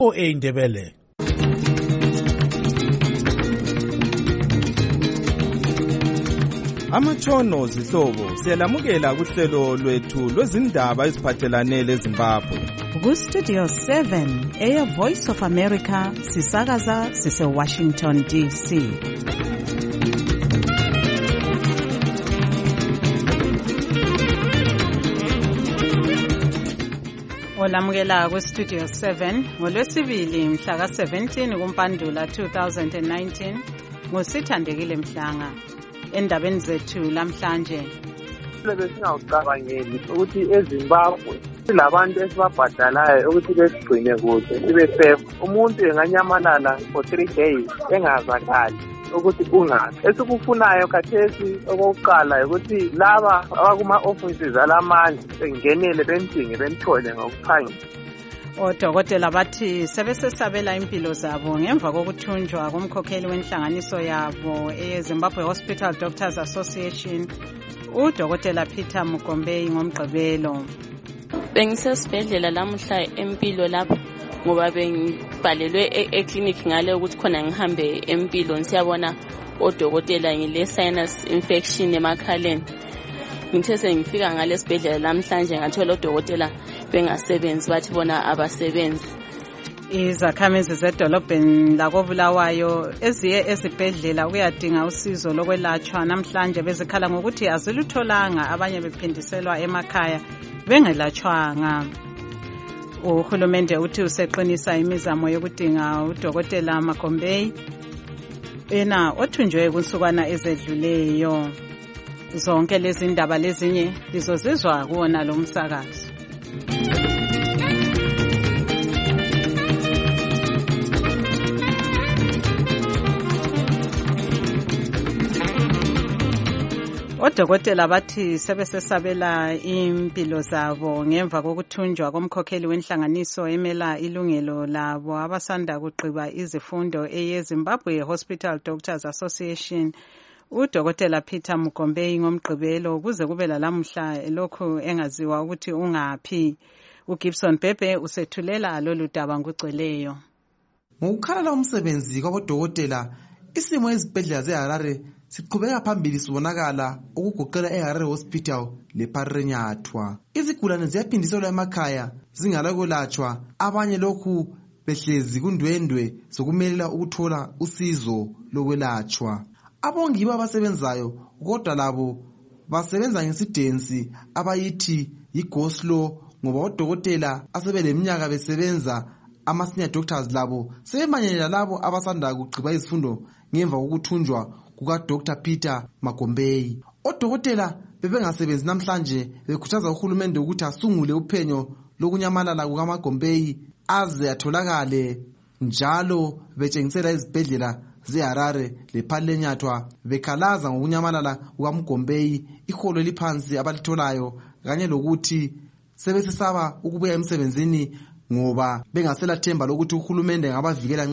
Indebele. Amatshono zihlobo siyalamukela kuhlelo lwethu lwezindaba eziphathelane leZimbabwe. Ku-Studio 7 Air Voice of America sisakaza sise-Washington DC. Olamukela ku-Studio 7 ngolwesibili mhla ka-17 kuMpandula 2019 nguSithandekile Mhlanga. Endabeni zethu lamhlanje besingawucabangeli ukuthi eZimbabwe silabantu esibabhadalayo ukuthi besigcine kuhle sibe safe. Umuntu enganyamalala for 3 days engazakali ukuthi ungaphi. Esikufunayo khathesi okokuqala ukuthi laba abakuma-offices alamandla bengenele bemdinge bemthole ngokuphangisa. Odokotela bathi sebesesabela impilo zabo ngemva kokuthunjwa komkhokheli wenhlanganiso yabo eZimbabwe Hospital Doctors Association uDokotela Peter Mugombei ngomgqibelo. Bengisesibhedlela lamuhla empilo lapho ngoba bengibhalelwe eclinic ngale ukuthi khona ngihambe empilo nisiyabona odokotela ngile sinus infection emakhaleni. Ngithe sengifika ngale sibhedlela namhlanje ngathola odokotela bengasebenzi bathi bona abasebenzi. Izakhamizi zedolobheni lakoBulawayo eziye ezibhedlela kuyadinga usizo lokwelatshwa namhlanje bezikhala ngokuthi azilutholanga abanye bephindiselwa emakhaya bengelatshwanga. Uhulumende uthi useqinisa imizamo yokudinga uDokotela Mugombei yena othunjwe kunsukwana ezedluleyo. Zonke lezi ndaba lezinye lizozizwa kuwona lo msakazo. Odokotela bathi sebesesabela impilo zabo ngemva kokuthunjwa komkhokheli wenhlanganiso emela ilungelo labo abasanda kugqiba izifundo eyeZimbabwe Hospital Doctors Association. uDokotela Peter Mugombei ngomgqibelo kuze kube lamuhla lokhu engaziwa ukuthi ungaphi. uGibson Bhebhe usethulela lolu daba ngugcweleyo. Ngokukhala umsebenzi kwabodokotela isimo ezibhedlela zeHarare siqhubeka phambili sibonakala ukugoqela eHarare Hospital lePharenyathwa. Izigulane ziyaphindiselwa emakhaya zingalakulatshwa, abanye lokhu behlezi kundwendwe sokumelela ukuthola usizo lokwelatshwa. Abongi abasebenzayo kodwa labo basebenza ngesidensi abayithi yigoslo ngoba odokotela asebeleminyaka besebenza ama-senior doctors labo sebemanyela labo abasanda kugqiba izifundo ngemva kokuthunjwa kukaDr. Peter Mugombei. Odokotela bebengasebenzi namhlanje bekhuthaza uhulumende ukuthi asungule uphenyo lokunyamalala kukaMugombei aze atholakale, njalo betshengisela izibhedlela zeHarare lePharenyathwa bekhalaza ngokunyamalala kukaMugombei, iholo eliphansi abalitholayo kanye lokuthi sebesesaba ukubuya emsebenzini ngoba bengasela themba lokuthi uhulumende ngabavikela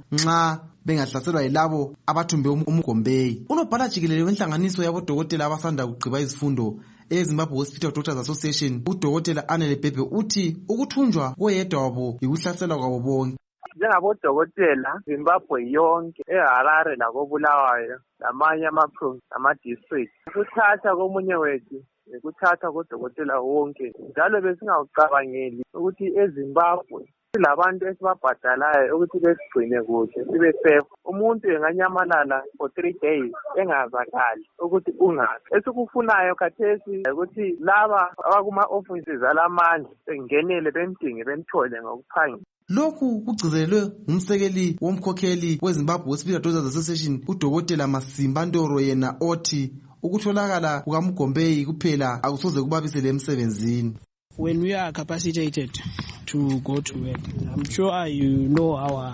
nxa bengahlaselwa yilabo abathumbe uMugombei. Unobhala jikelele wenhlanganiso yabodokotela abasanda kugqiba izifundo eZimbabwe Hospital Doctors Association uDokotela Anele Bhebhe uthi ukuthunjwa koyedwa wabo yikuhlaselwa kwabo bonke. Njengabodokotela Zimbabwe yonke eHarare lakoBulawayo lamanye ama-province ama-district ukuthatha komunye wethu ukuthatha kodokotela wonke, njalo besingawucabangeli ukuthi eZimbabwe silabantu esibabhadalayo ukuthi besigcine kuhle sibe safe. Umuntu enganyamalala for 3 days engazakali ukuthi ungaphi. Esikufunayo khathesi ukuthi laba abakuma-offices alamandla bengenele bemdinge bemthole ngokuphangisa. Lokhu kugcizelelwe ngumsekeli womkhokheli weZimbabwe Hospital Doctors Association uDokotela Masimba Ndoro, yena othi ukutholakala kukaMugombei kuphela akusoze kubabisele emsebenzini. When we are capacitated to go to work, I'm sure you know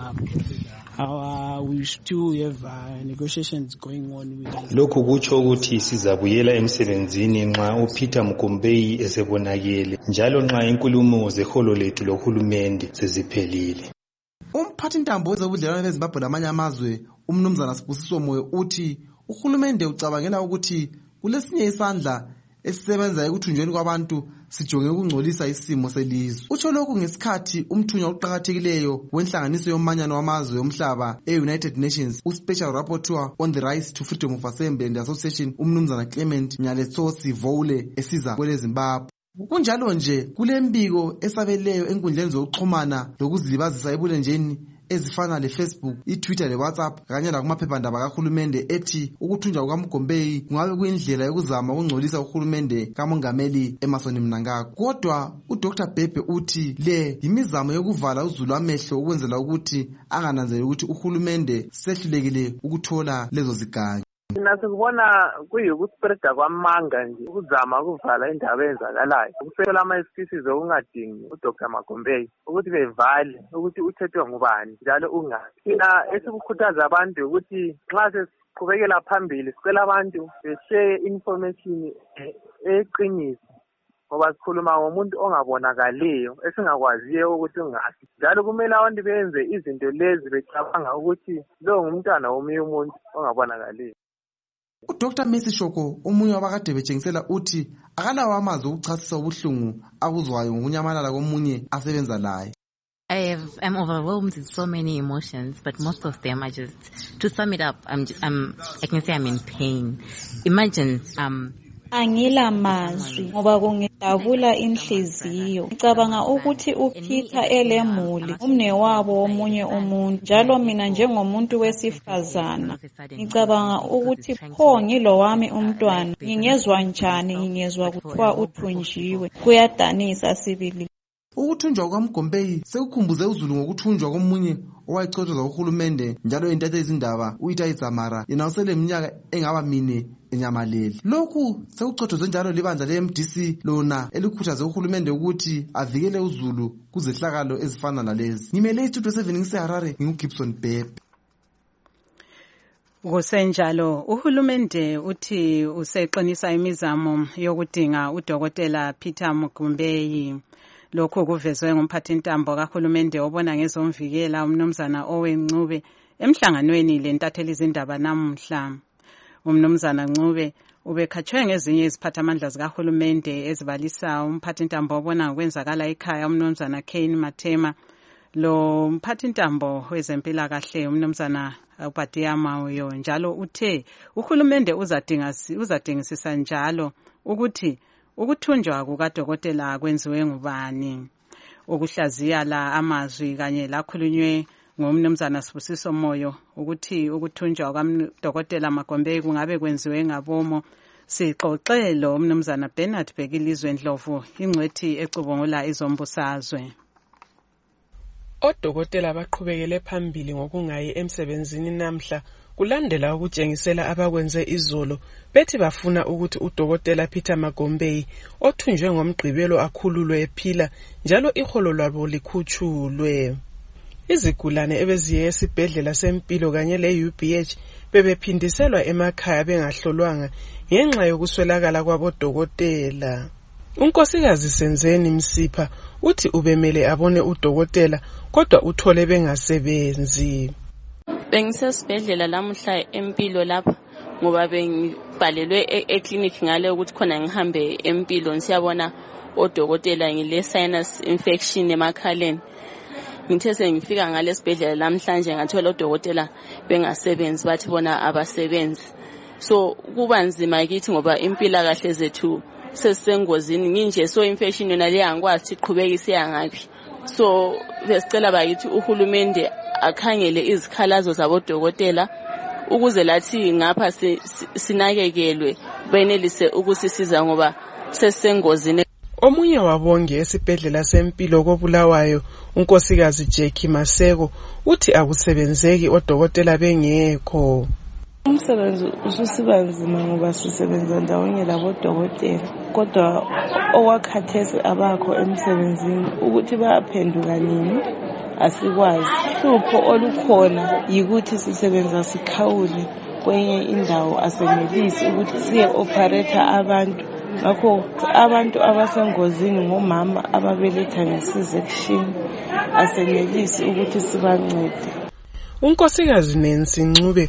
we still have negotiations going on with. Lokhu kutsho ukuthi sizabuyela emsebenzini nxa uPeter Mugombei esebonakele, njalo nxa inkulumo zeholo lethu lohulumende seziphelile. Umphathintambo wezobudlelwano beZimbabwe lamanye amazwe umnumzana Sibusiso Moyo uthi uhulumende ucabangela ukuthi kulesinye isandla esisebenza ekuthunjweni kwabantu sijonge ukungcolisa isimo selizwe. Utsho lokhu ngesikhathi umthunywa oqhakathekileyo wenhlanganiso yomanyano wamazwe omhlaba e-United Nations uSpecial Rapporteur on the Rights to Freedom of Assembly and Association umnumzana Clement Nyaletsosi Vowule esiza kwele Zimbabwe. Kunjalo nje kulembiko esabeleyo enkundleni zokuxhumana lokuzilibazisa ebulenjeni ezifana leFacebook, iTwitter leWhatsApp kanye lakumaphephandaba kahulumende ethi ukuthunjwa kukaMgombeyi kungabe kuyindlela yokuzama ukungcolisa uhulumende kamongameli Emmerson Mnangagwa. Kodwa uDr Bhebhe uthi le yimizamo yokuvala uzulu amehlo ukwenzela ukuthi angananzeli ukuthi uhulumende sehlulekile ukuthola lezo ziganyo. Sikubona kuyukuspreada kwamanga nje ukuzama ukuvala indaba ezakalayo ukusela ama-excuses okungadingi uDr Magombeyi ukuthi bevale ukuthi uthethwe ngubani njalo ungaphi. Thina esikukhuthaza abantu ukuthi nxa sesiqhubekela phambili sicela abantu beshare information eqiniso ngoba sikhuluma ngomuntu ongabonakaliyo esingakwaziyo ukuthi ungaphi. Njalo kumele abantu benze izinto lezi becabanga ukuthi lo ngumntwana womunye umuntu ongabonakaliyo. uDr Messi Shoko omunye wabakade betshengisela uthi akalawo amazwi okuchasisa ubuhlungu abuzwayo ngokunyamalala komunye asebenza laye. I'm overwhelmed with so many emotions, but most of them are just, to sum it up, I can say I'm in pain. Imagine, Angila mazwi ngoba kungidabula inhliziyo. Ngicabanga ukuthi uPeter elemuli umnewabo womunye umuntu njalo mina njengomuntu wesifazana ngicabanga ukuthi pho ngilo wami umntwana ngingezwa njani ngingezwa kuthiwa uthunjiwe kuyadanisa sibili. Ukuthunjwa kukaMgombeyi sekukhumbuze uzulu ngokuthunjwa komunye owayichothoza uhulumende njalo intathe izindaba uItai Dzamara yena usele iminyaka engaba mine enyamaleli. Lokhu sekuchothoze njalo libandla leMDC lona elikhuthaze uhulumende ukuthi avikele uzulu kuzehlakalo ezifana nalezi. Ngimele istudio 7 ngiseHarare nginguGibson Bhebhe. Kusenjalo uhulumende uthi useqinisa imizamo yokudinga uDokotela Peter Magombeyi. Lokhu kuvezwe ngumphathintambo kahulumende obona ngezomvikela umnumzana Owen Ncube emhlanganweni lentatheli izindaba namuhla. Umnumzana Ncube ubekhatshwe ngezinye iziphathamandla zikahulumende ezibalisa umphathintambo obona ngokwenzakala ekhaya umnumzana Kane Mathema lo mphathintambo wezempilakahle umnumzana uBhadiyama uyo njalo uthe uhulumende uzadingisisa njalo ukuthi ukuthunjwa kukaDokotela kwenziwe ngubani. Ukuhlaziya la amazwi kanye lakhulunywe ngumnumzana Sibusiso Moyo ukuthi ukuthunjwa kwaDokotela Magombeyi kungabe kwenziwe ngabomo. Sixoxelo umnumzana Bernard Bhekilizwe Ndlovu ingcwethi ecubungula izombusazwe. Odokotela baqhubekele phambili ngokungayi emsebenzini namhla kulandela ukutshengisela abakwenze izolo bethi bafuna ukuthi uDokotela Peter Magombeyi othunjwe ngomgqibelo akhululwe ephila njalo iholo lwabo likhutshulwe. Izigulane ebeziye esibhedlela sempilo kanye leUBH bebephindiselwa emakhaya bengahlolwanga ngenxa yokuswelakala kwabodokotela. Unkosikazi Senzeni Msipha uthi ubemele abone uDokotela kodwa uthole bengasebenzi. Bengisesibhedlela lamuhla empilo lapha ngoba bengibhalelwe eclinic ngale ukuthi khona ngihambe empilo siyabona odokotela ngile sinus infection emakhaleni. Ngithe sengifika ngale sibhedlela lamhlanje ngathola odokotela bengasebenzi bathi bona abasebenzi. So kuba nzima kithi ngoba impilakahle zethu sesengozini nginje so infection yona le angikwazi iqhubekise yangaphi. So besicela bakithi uhulumende akhangele izikhalazo zabodokotela ukuze lathi ngapha sinakekelwe benelise ukusisiza ngoba sesengozini. Omunye wabonge esibhedlela sempilo koBulawayo unkosikazi Jackie Maseko uthi akusebenzeki odokotela bengekho. Umsebenzi ususiba nzima ngoba sisebenza ndawonye labodokotela kodwa owakhathesi abakho emsebenzini ukuthi bayaphenduka nini asikwazi. Hlupho olukhona yikuthi sisebenza sikhawule kwenye indawo asenelisi ukuthi siye operator abantu. Ngakho abantu abasengozini ngomama ababeletha nge-C-section asenelisi ukuthi sibancede. Unkosikazi Nancy Ncube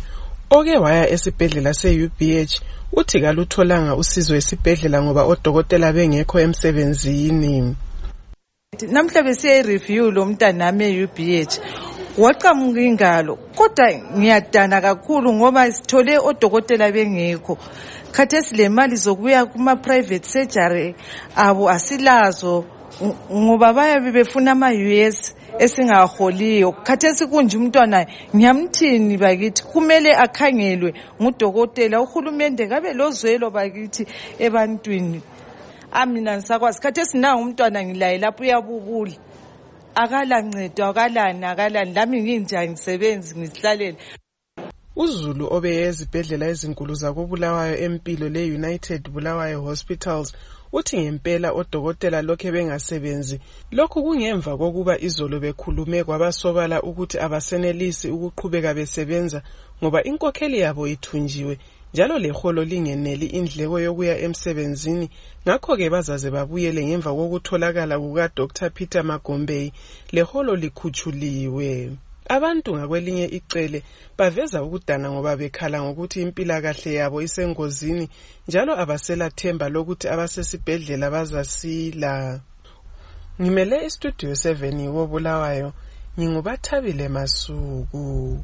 Oke waya esibhedlela se-UBH uthi kalutholanga usizo esibhedlela ngoba odokotela bengekho emsebenzini. Namhla besiya review lo mntanami e-UBH waqamuka ingalo kodwa ngiyadana kakhulu ngoba sithole odokotela bengekho. Khathesi le mali zokuya kuma private surgery abo asilazo ngoba bayabe befuna ama-US esingaholiyo. Khathesi kunje umntwana ngiyamthini bakithi kumele akhangelwe ngudokotela. Uhulumende kabe lozwelo bakithi ebantwini. Mina ngisakwazi khathesi nangu umntwana ngilaye lapho uyabubula. Akala ncedo akalani lami nginjani ngisebenzi ngizihlalele. uZulu obeye ezibhedlela ezinkulu zakoBulawayo empilo le-United Bulawayo Hospitals uthi ngempela odokotela lokhe bengasebenzi. Lokhu kungemva kokuba izolo bekhulume kwabasobala ukuthi abasenelisi ukuqhubeka besebenza ngoba inkokheli yabo ithunjiwe njalo leholo lingeneli indleko yokuya emsebenzini. Ngakho-ke bazaze babuyele ngemva kokutholakala kuka-Dr. Peter Magombei leholo likhutshuliwe. Abantu ngakwelinye icele baveza ukudana ngoba bekhala ngokuthi impilakahle yabo isengozini njalo abaselathemba lokuthi abasesibhedlela bazasila. Ngimele istudio 7 woBulawayo, nginguBathabile Masuku.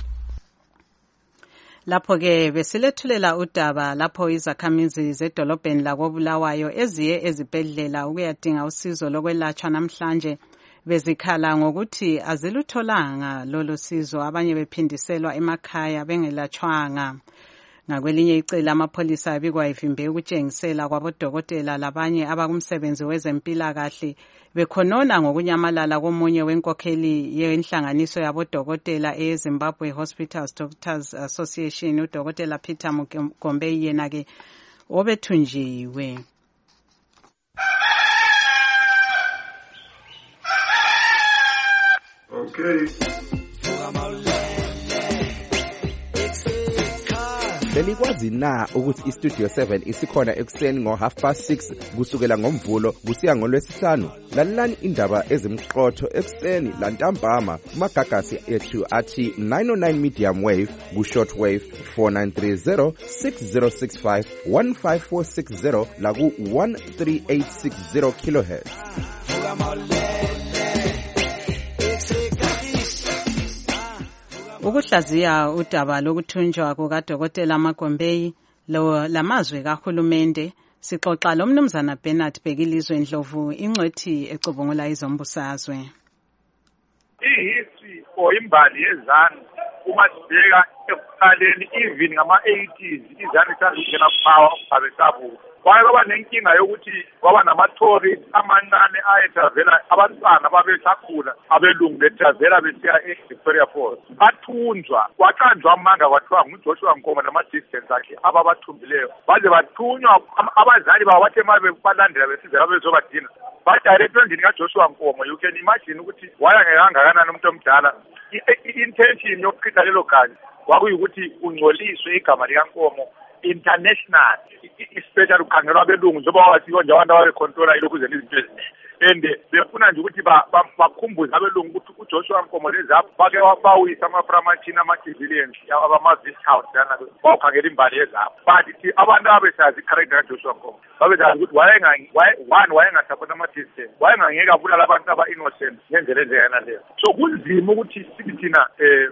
Lapho-ke besilethulela udaba lapho izakhamizi zedolobheni lakoBulawayo eziye ezibhedlela ukuyadinga usizo lokwelatshwa namhlanje bezikhala ngokuthi azilutholanga lolo sizo, abanye bephindiselwa emakhaya bengelatshwanga. Ngakwelinye icele amapholisa abikwa ivimbe ukutshengisela kwabodokotela labanye abakumsebenzi wezempilakahle bekhonona ngokunyamalala komunye wenkokheli yenhlanganiso yabodokotela eZimbabwe Hospitals Doctors Association, udokotela Peter Magombei yena-ke obethunjiwe. Okay. Belikwazi na ukuthi iStudio 7 isikhona ekuseni ngo6:30 kusukela ngoMvulo kusiya ngoLwesihlanu? Lalelani indaba ezimqotho ekuseni lantambama kumagagasi ethu athi 909 medium wave ku-short wave 4930 6065 15460 la ku-13860 kHz. Ukuhlaziya udaba lokuthunjwa kukaDokotela Magombei lamazwe kahulumende sixoxa lomnumzana Bernard Bhekilizwe Ndlovu ingcwethi ecubungula izombusazwe. Ihistory or imbali yezanu uma sibheka ekuqaleni even ngama-80s izanu sazingena power abesabu kwaye kwaba nenkinga yokuthi kwaba nama-tories amancane ayetravela abantwana babesakhula abelungu betravela besiya e-Victoria Falls bathunjwa kwaqanjwa amanga kwathiwa nguJoshua Nkomo nama-distance akhe ababathumbileyo baze bathunywa abazali babo bathe uma balandela besizela bezobadinga badirectwe endlini kaJoshua Nkomo. You can imagine ukuthi wayangekangakanani umuntu omdala. I-intention yokuchitha lelo gazi kwakuyukuthi ungcoliswe igama likaNkomo international, especially ukhangelwa abelungu njengoba wathiwa nje abantu ababekhontrola ilokhu zenza izinto eziningi and befuna nje ukuthi bakhumbuze abelungu ukuthi uJoshua Nkomo lezapho bake bawisa ama-Framachina ama-civilians abama-Vist House lana bawukhangela imbali yezapho but abantu abesazi i-character kaJoshua Nkomo babezazi ukuthi wayengasapota ama-distance, wayengangeke abulala abantu aba-innocent ngendlela enjengana leyo. So kunzima ukuthi sithi thina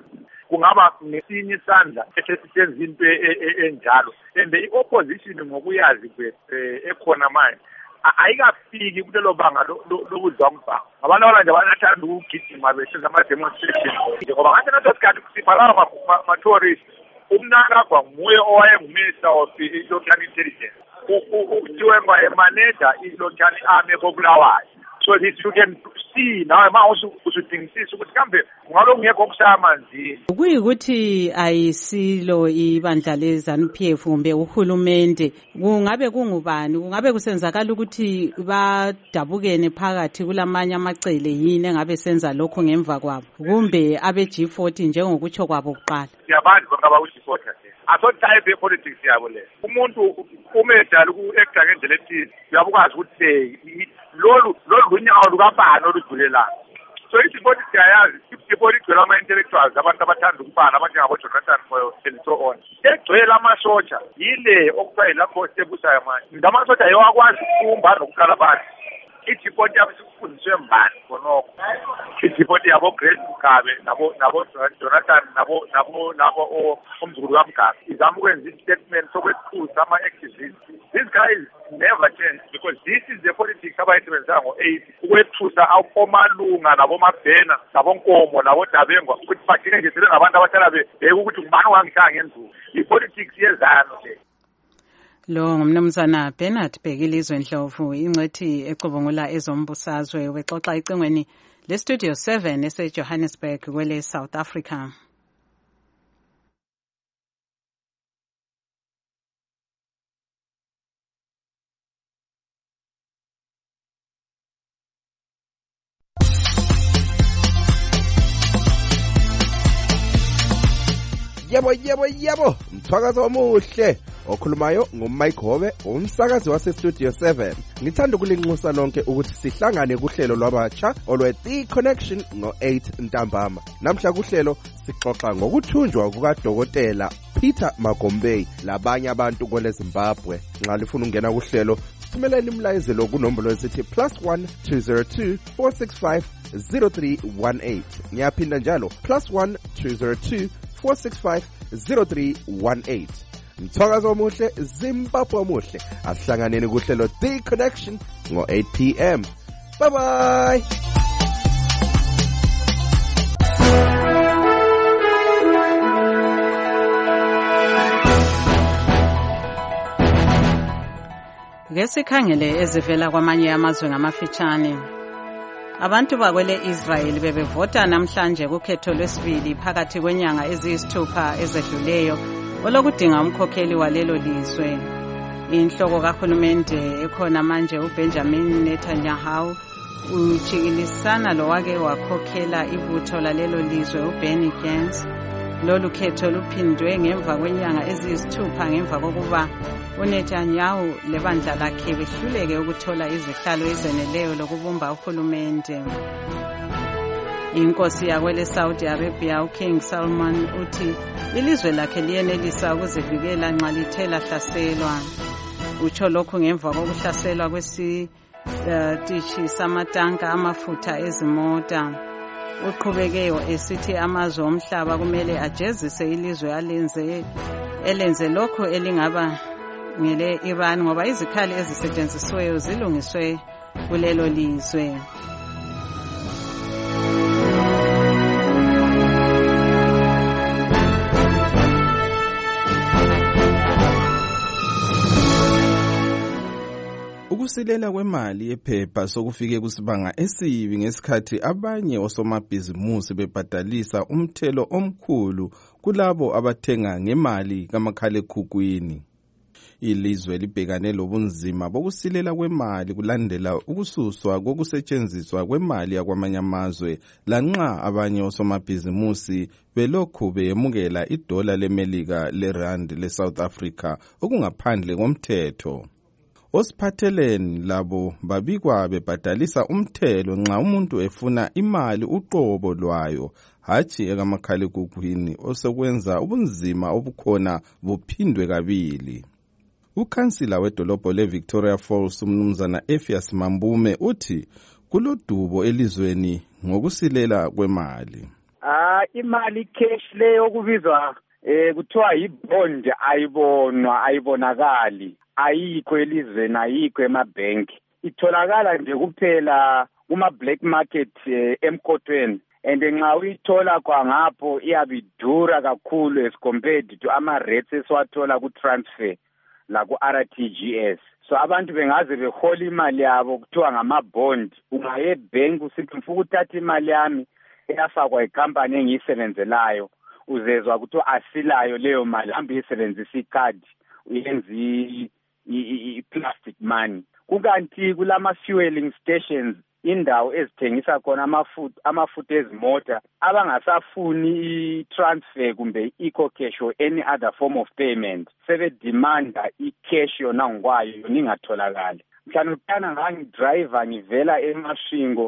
kungaba nesinye isandla esisenza into enjalo and i-opposition ngokuyazi ekhona manje ayikafiki kulelo banga lokudlwangubhanga. Abantu abana nje banathanda ukugijima besenza ama-demonstration ngoba ngathi naso sikhathi kusipha lawa ma-tourist umnakagwa nguye owayengumisa of i-local intelligence kuthiwe manager i-local army koBulawayo. So this you can see now usudingisisa ukuthi kambe kungalo kungekho okushaya amanzini. Kuyikuthi ayisilo ibandla leZANU-PF kumbe uhulumende, kungabe kungubani, kungabe kusenzakala ukuthi badabukene phakathi kulamanye amacele yini engabe senza lokho ngemva kwabo kumbe abe-G40 njengokutsho kwabo kuqala? Siyabantu bangaba u-G40 aso type politics yabo le. Umuntu umedala ku-actor ngendlela ethile uyabukwazi ukuthi lolu lunyawo lukabani olujulelayo. So i-deposit siyayazi, i-deposit igcwele ama-intellectuals, abantu abathanda ukubala, abanjengabo-Jonathan Moyo and so on. Egcwele amasotsha, yile okuthiwa yilapho ebusayo manje. Ngamasotsha yiwo akwazi ukufumba nokukhala phansi. I-deport yabo sikufundiswe mbani khonokho. I-deport yabo Grace Mugabe, nabo Jonathan, nabo umzukulu kaMgabe. Izama ukwenza i-statement sokwethusa ama-activists. These guys never change because this is the politics abayisebenzisa ngo-80 ukwethusa omalunga nabomabhena nabonkomo nabodabengwa ukuthi bagcine nje sebengabantu abahlala bebheka ukuthi ngubani owangishaya ngenzuzo. I-politics yezano le. Lo ngumnumzana Bernard Bhekilizwe Ndlovu, ingcethi ecubungula ezombusazwe, wexoxa icingweni le-Studio 7 eseJohannesburg kwele South Africa. Yebo, mthwakazo omuhle. Okhulumayo nguMike Hobe, umsakazi waseStudio 7. Ngithanda ukulinxusa lonke ukuthi sihlangane kuhlelo lwabatsha olwe-The Connection ngo-8 ntambama. Namhla kuhlelo sixoxa ngokuthunjwa kukaDokotela Peter Magombei labanye abantu kwele Zimbabwe. Nxa lifuna ukungena kuhlelo, thumeleni imlayezelo kunombolo esithi +1 202 465 0318. Ngiyaphinda njalo +1 202 465 0318. Mthwakazo omuhle, Zimbabwe omuhle. Asihlanganeni kuhlelo The Connection ngo-8 p.m. Bye bye. Ngesikhangele ezivela kwamanye amazwe ngamafitshane. Abantu bakwele Israel bebevota namhlanje kukhetho lwesibili phakathi kwenyanga eziyisithupha ezedluleyo olokudinga umkhokheli walelo lizwe. Inhloko kahulumende ekhona manje uBenjamin Netanyahu uchikilisana lowake wakhokhela ibutho lalelo lizwe uBenny Gantz. Lolu khetho luphindwe ngemva kwenyanga eziyisithupha ngemva kokuba uNetanyahu lebandla lakhe behluleke ukuthola izihlalo ezeneleyo lokubumba uhulumende. Inkosi yakwele Saudi Arabia uKing Salman uthi ilizwe lakhe liyenelisa ukuzivikela nxa lithe lahlaselwa. Utsho lokhu ngemva kokuhlaselwa kwesitishi samatanka amafutha ezimota. Uqhubeke esithi amazwe omhlaba kumele ajezise ilizwe elenze lokho elingaba ngele Iran ngoba izikhali ezisetshenzisiweyo zilungiswe kulelo lizwe. Ukusilela kwemali yephepha sokufike kusibanga esibi ngesikhathi abanye osomabhizimusi bebhadalisa umthelo omkhulu kulabo abathenga ngemali kamakhalekhukhwini. Ilizwe libhekane lobunzima bokusilela kwemali kulandela ukususwa kokusetshenziswa kwemali yakwamanye amazwe lanxa abanye osomabhizimusi belokhu beyemukela idola leMelika lerand leSouth Africa okungaphandle komthetho. Osiphatheleni labo babikwa bebhadalisa umthelo nxa umuntu efuna imali uqobo lwayo hatshi ekamakhalekhukhwini osekwenza ubunzima obukhona buphindwe kabili. Ukhansila wedolobho leVictoria Falls umnumzana Effias Mambume uthi kulodubo elizweni ngokusilela kwemali. Imali cash leyo okubizwa kuthiwa yibond ayibonakali. Ayikho elizweni, ayikho emabhenki. Itholakala nje kuphela kuma-black market emkotweni. And nxa uyithola kwangapho iyabidura kakhulu as compared to ama-rates esiwathola ku-transfer laku-RTGS. So abantu bengaze behola imali yabo kuthiwa ngama-bond. Ungaye ebhenki usithi mfuka uthatha imali yami eyafakwa ikampani engiyisebenzelayo. Uzezwa kuthiwa asilayo leyo mali, hambe uyisebenzisa ikhadi uyenze i-plastic money. Kukanti kulama-fueling stations indawo ezithengisa khona amafutha ezimota abangasafuni i-transfer kumbe i-eco-cash or any other form of payment sebedimanda i-cash yona ngokwayo yona ingatholakali. Mhlawumbe ngangidriver ngivela eMasvingo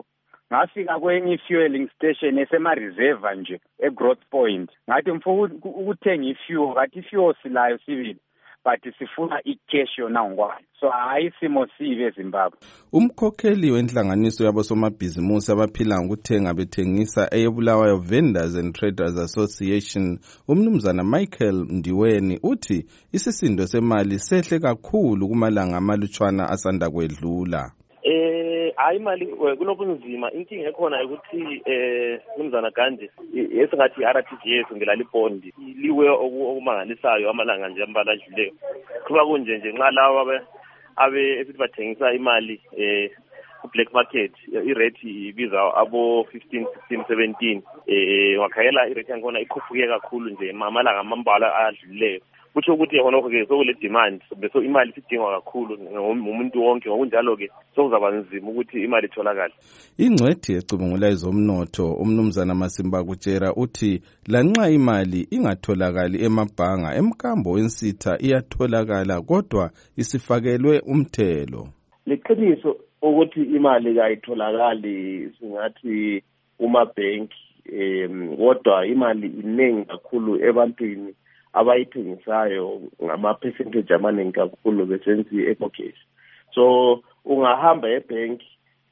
ngafika kwenye fueling station esema-reserve nje eGrowth Point ngathi mfuna ukuthenga ifuel ngathi ifuel silayo sibili but sifuna icash yona ngokwayo so hayi simo sibe eZimbabwe. Umkhokheli wenhlanganiso yabosomabhizimusi abaphila ngokuthenga bethengisa eyeBulawayo Vendors and Traders Association umnumzana Michael Ndiweni uthi isisindo semali sehle kakhulu kumalanga amalutshwana asanda kwedlula. Hayi imali kunobunzima inkinga ekhona ukuthi umnumzana Gandhi esingathi RTGS ngelala ibondi liwe okumangalisayo amalanga nje ambala adluleyo kuba kunje nxa lawa esithi bathengisa imali ku-black market irate ibiza abo 15 16 17 wakhayela irate yakhona ikhuphuke kakhulu nje amalanga amambala adluleyo kutsho ukuthi khonokho-ke sokule demand so imali isidingwa kakhulu ngumuntu wonke ngokunjalo-ke sokuzaba nzima ukuthi imali itholakale. Ingcwethi ecubungula ezomnotho umnumzana Masimba Kutshera uthi lanxa imali ingatholakali emabhanga emkambo wensitha iyatholakala kodwa isifakelwe umthelo. Liqiniso ukuthi imali kayitholakali singathi umabhenki kodwa imali iningi kakhulu ebantwini abayithengisayo ngama-percentage amaningi kakhulu besenzi epocket. So ungahamba ebhenki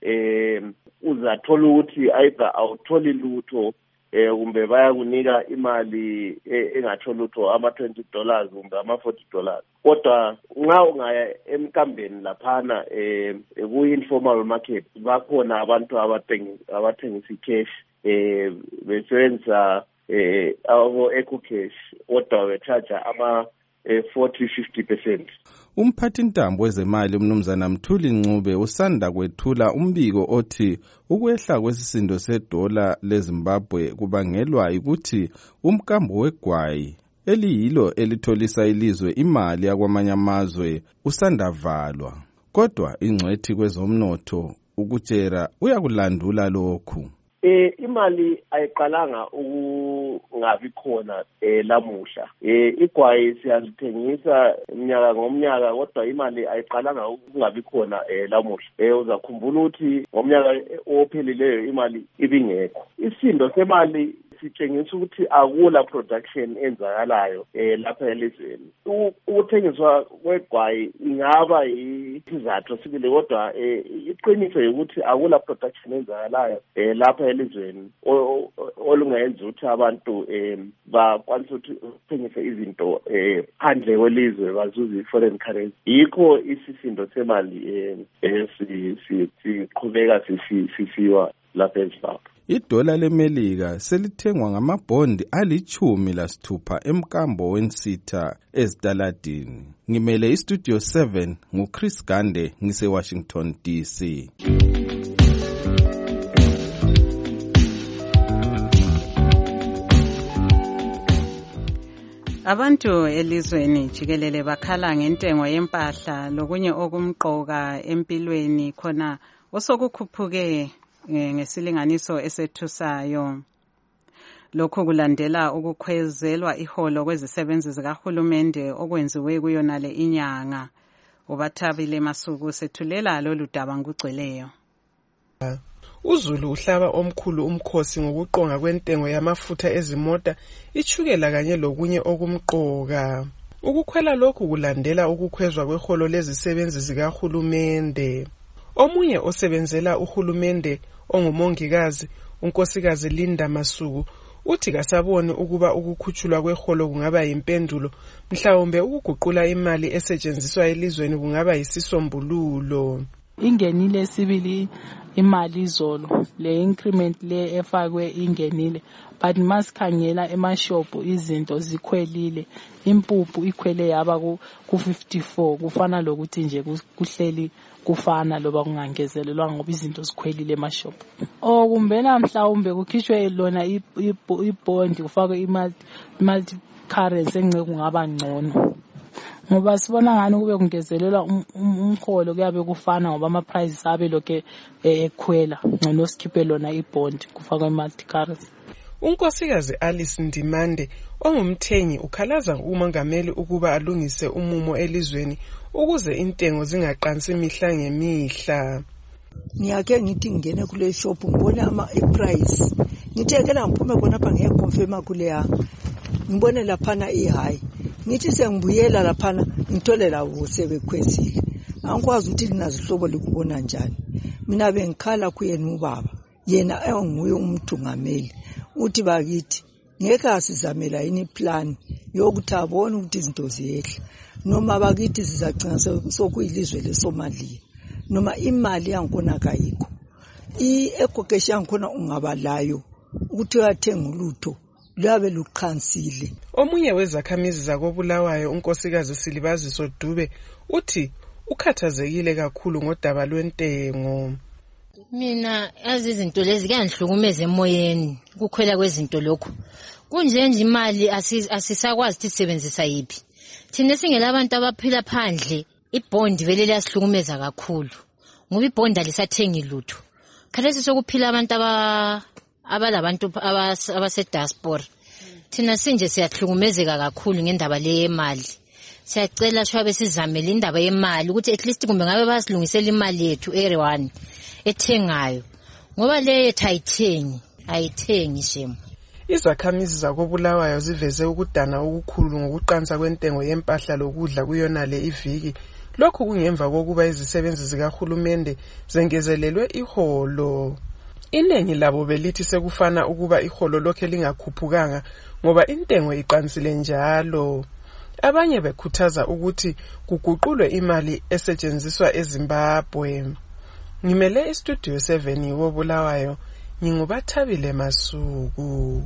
uzathola ukuthi either awutholi lutho kumbe bayakunika imali engathola lutho ama-$20 kumbe ama-$40. Kodwa nxa ungaya emkambeni laphana ku-informal market bakhona abantu abathengisa icash besebenzisa abo eco-cash kodwa bechaja ama-40-50%. Umphathintambo wezemali umnumzana Mthuli Ncube usanda kwethula umbiko othi ukwehla kwesisindo sedola leZimbabwe kubangelwa ukuthi umkambo wegwayi eliyilo elitholisa ilizwe imali yakwamanye amazwe usandavalwa. Kodwa ingcwethi kwezomnotho ukutshera uyakulandula lokhu. Imali ayiqalanga ukungabi khona lamuhla. Igwayi siyazithengisa umnyaka ngomnyaka kodwa imali ayiqalanga ukungabi khona lamuhla. Uzakhumbula ukuthi ngomnyaka ophelileyo imali ibingekho. Isindo semali sitshengisa ukuthi akula production enzakalayo lapha elizweni. Ukuthengiswa kwegwayi ingaba isizathu sibili kodwa iqiniso ukuthi akula production enzakalayo lapha elizweni olungayenza ukuthi abantu bakwanise ukuthengisa izinto phandle kwelizwe bazuze i-foreign currency. Yikho isisindo semali siqhubeka sisiwa lapha eZimbabwe. Idola leMelika selithengwa ngamabhondi ali-16 emkambo wensitha ezitaladini. Ngimele iStudio 7 nguChris Gande ngise-Washington DC. Abantu elizweni jikelele bakhala ngentengo yempahla lokunye okumqoka empilweni khona osokukhuphuke ngesilinganiso esethusayo. Lokho kulandela ukukhwezelwa iholo kwezisebenzi zikahulumende okwenziwe kuyonale inyanga. Ubathabile Masuku sethulela lolu daba ngugcweleyo. uZulu uhlaba omkhulu umkhosi ngokuqonga kwentengo yamafutha ezimota, ichukela kanye lokunye okumqoka. Ukukhwela lokhu kulandela ukukhwezwa kweholo lezisebenzi zikahulumende. Omunye osebenzela uhulumende ongumongikazi, unkosikazi Linda Masuku, uthi kasaboni ukuba ukukhutshulwa kweholo kungaba yimpendulo, mhlawumbe ukuguqula imali esetshenziswa elizweni kungaba yisisombululo. Ingenile sibili imali izolo, le increment le efakwe ingenile, but masikhangela emashophu izinto zikhwelile, impuphu ikhwele yaba ku-54, kufana lokuthi nje kuhleli kufana loba kungangezelelwa ngoba izinto zikhwelile emashophu. Kumbena mhlawumbe kukhishwe lona ibond kufakwe multi currency engeke kungaba ngcono. Ngoba sibona ngani kube kungezelela umkholo kuyabe kufana ngoba ama prices abe lokho ekhwela, ngcono sikhiphe lona ibond kufakwe multi currency. Unkosikazi Alice Ndimande ongumthengi ukhalaza umongameli ukuba alungise umumo elizweni ukuze intengo zingaqansi mihla ngemihla. ngiyake ngithi ngene kule shop ngibone price ngithe ke la ngiphume khona lapha ngiyeconfirma kule yanga ngibone laphana i-high ngithi sengibuyela laphana ngithole lawo sebekhwezile angikwazi ukuthi linazihlobo likubona njani mina bengikhala kuyena ubaba yena enguye umthungameli uthi bakithi ngeke asizamela yini plan yokuthi abone ukuthi izinto ziyehla noma bakithi sizagcina sokuyilizwe leSomalia noma imali yankona kayikho i-ecocation yankona ungabalayo ukuthi uyathenga ulutho labe luqhansile. Omunye wezakhamizi zakoBulawayo unkosikazi Silibaziso Dube uthi ukhathazekile kakhulu ngodaba lwentengo. Mina izinto lezi kuyangihlukumeza emoyeni ukukhwela kwezinto lokho. Kunje nje imali asisakwazi ukuthi sisebenzisa yipi. Thina singela abantu abaphila phandle ibond vele liyasihlukumeza kakhulu. Ngoba ibond alisathengi lutho. Khalesi sokuphila abantu abalabantu abase diaspora. Thina sinje siyahlukumezeka kakhulu ngendaba le yemali. Siyacela shwabe sizamele indaba yemali ukuthi at least kumbe ngabe basilungisela imali yethu ere1 ethengayo. Ngoba le yethu ayithengi shemo. Izakhamizi zakoBulawayo ziveze ukudana okukhulu ngokuqansa kwentengo yempahla lokudla kuyona le iviki. Lokhu kungemva kokuba izisebenzi zikahulumende zengezelelwe iholo. Iningi labo belithi sekufana ukuba iholo lokhe lingakhuphukanga ngoba intengo iqansile njalo. Abanye bekhuthaza ukuthi kuguqulwe imali esetshenziswa eZimbabwe. Ngimele istudio 7 yoBulawayo ngingubathabile Masuku.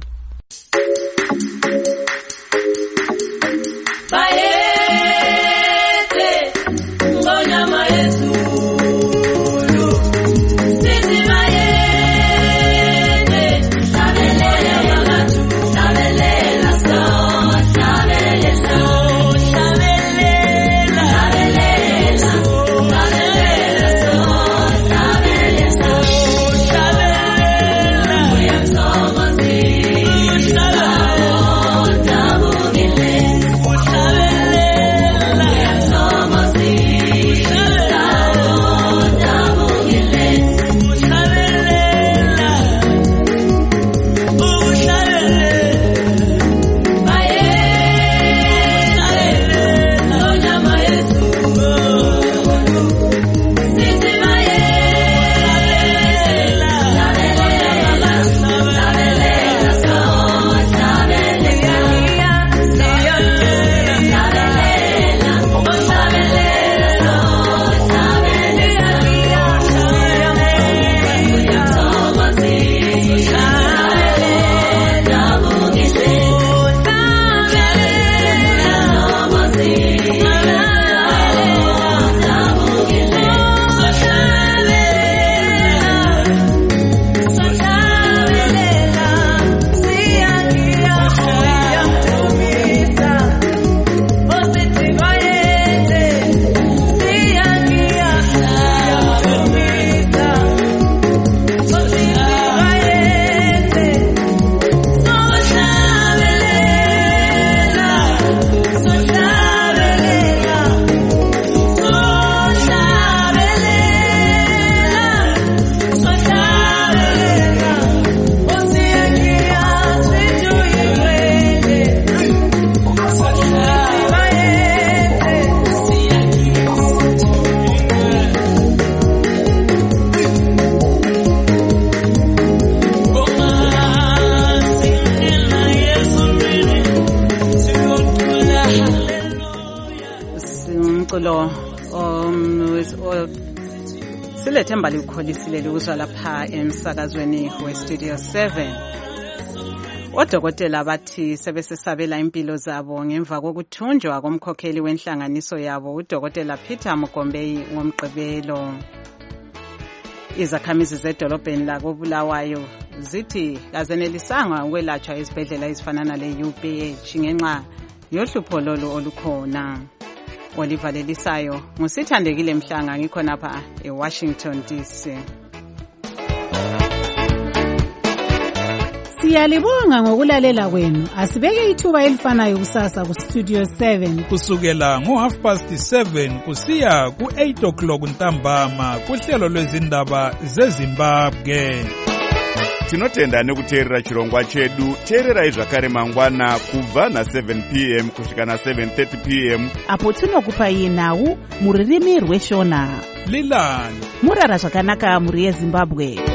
Silethemba likholisile lokuzwa lapha emsakazweni weStudio 7. Odokotela bathi sebesesabela impilo zabo ngemva kokuthunjwa komkhokheli wenhlanganiso yabo uDokotela Peter Mugombei ngomgqibelo. Izakhamizi zedolobheni lakoBulawayo zithi kazenelisanga ukwelatshwa ezibhedlela ezifana nale UPH ngenxa yohlupho lolu olukhona. Oliver Lelisayo ngusithandekile Mhlanga ngikhona lapha eWashington DC. Siyalibonga ngokulalela kwenu. Asibeke ithuba elifanayo kusasa ku Studio 7 kusukela ngo7:30 kusiya ku8 o'clock ntambama kuhlelo lwezindaba zeZimbabwe. Tinotenda nekuteerera chirongwa chedu. Teererai zvakare mangwana kubva na7 p.m. kusvika na7:30 p.m. apo tinokupai nhau muririmi rweshona. Lilani murara zvakanaka muri yeZimbabwe.